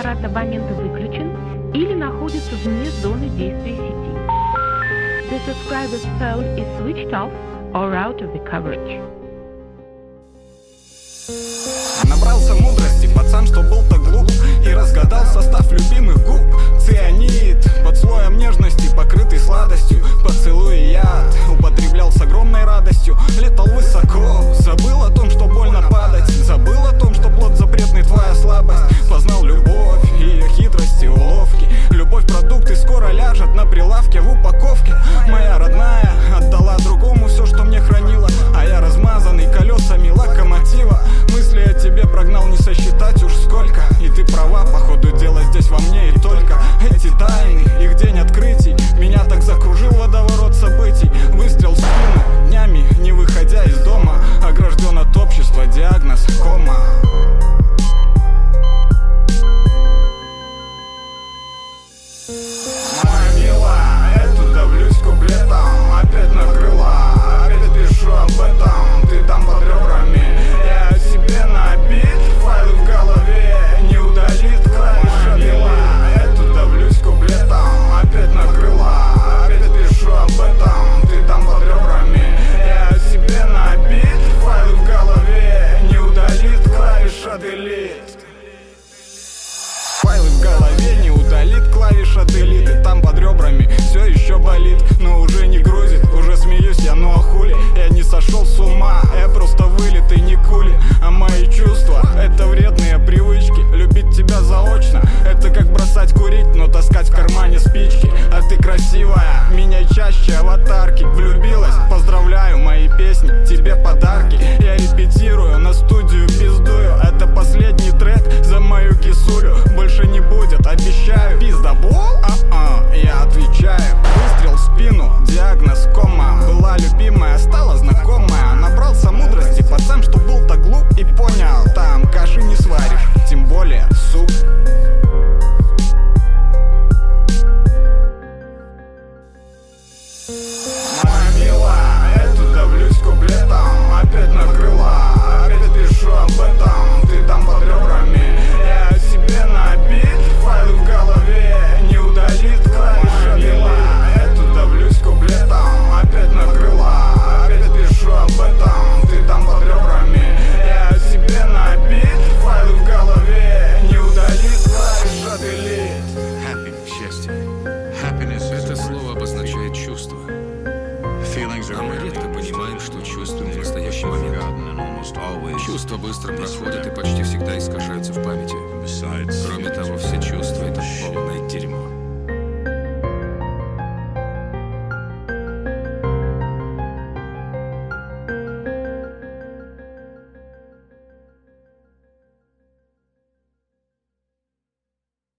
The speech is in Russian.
аппарат абонента выключен или находится вне зоны действия сети. The subscriber's phone is switched off or out of the coverage. Набрался мудрости пацан, что был так глуп, и разгадал состав любимых губ. Цианид под слоем нежности, покрытый сладостью. Поцелуй и яд употреблял с огромной радостью. Летал высоко, забыл о том, что больно падать. Забыл о том, что плод запретный, твоя слабость. Познал любовь и ее хитрости, уловки. Любовь продукты скоро ляжет на прилавке в упаковке. Моя родная отдала другому все, что мне хранила, а я размазанный колесами локомотива. Мысли о тебе прогнал, не сосчитать уж сколько. И ты права, походу дело здесь во мне и только. Эти тайны, их день открытий меня так закружил водоворот событий. Выстрел в спину, днями не выходя из дома. Огражден от общества, диагноз кома. Моя милая, эту давлюсь куплетом. Опять накрыла, опять пишу об этом. Ты там под ребрами, я себе набит. Файлы в голове не удалит клавиша милая. Эту давлюсь куплетом. Опять накрыла, опять пишу об этом. Ты там под ребрами, я себе набит. Файлы в голове не удалит клавиша delete. Файлы в голове не удалит клавиша delete. И там под ребрами все еще болит, но уже не грузит. Уже смеюсь я, ну а хули? Я не сошел с ума, я просто вылитый не кули. А мои чувства — это вредные привычки. Любить тебя заочно — это как бросать курить, но таскать в кармане спички. А ты красивая, меняй чаще аватарки. Влюбилась? Поздравляю, мои песни тебе подарки. Я репетирую, на студию пиздую. Это последний трек за мою кисулю. Больше не будет, обещаю. Пиздобол? Я отвечаю. Выстрел в спину, диагноз кома. Была любимая, стала знакомая. Набрался мудрости пацан, что был так глуп, и понял: там каши не сваришь, тем более суп. Моя милая, эту давлюсь куплетом. Опять накрыла, опять пишу об этом. Ты там под ребрами, я себе набит. Файлы в голове не удалит клавиша милая. Эту давлюсь куплетом. Опять накрыла, опять пишу об этом. Ты там под ребрами, я себе набит. Файлы в голове не удалит клавиша delete. Happy, счастье. Это слово обозначает чувство. А мы редко понимаем, что чувствуем в настоящий момент. Чувства быстро проходят и почти всегда искажаются в памяти. Кроме того,